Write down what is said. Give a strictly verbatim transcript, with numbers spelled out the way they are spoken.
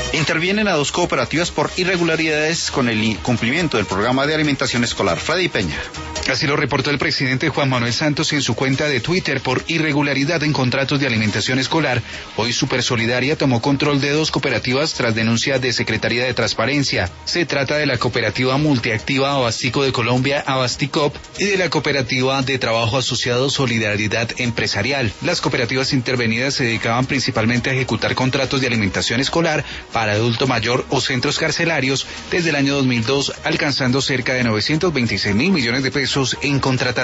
Intervienen a dos cooperativas por irregularidades con el incumplimiento del programa de alimentación escolar. Freddy Peña. Así lo reportó el presidente Juan Manuel Santos en su cuenta de Twitter por irregularidad en contratos de alimentación escolar. Hoy Supersolidaria tomó control de dos cooperativas tras denuncia de Secretaría de Transparencia. Se trata de la cooperativa multiactiva Abastico de Colombia, Abasticop, y de la cooperativa de trabajo asociado Solidaridad Empresarial. Las cooperativas intervenidas se dedicaban principalmente a ejecutar contratos de alimentación escolar para adulto mayor o centros carcelarios desde el año dos mil dos, alcanzando cerca de novecientos veintiséis mil millones de pesos en contratación.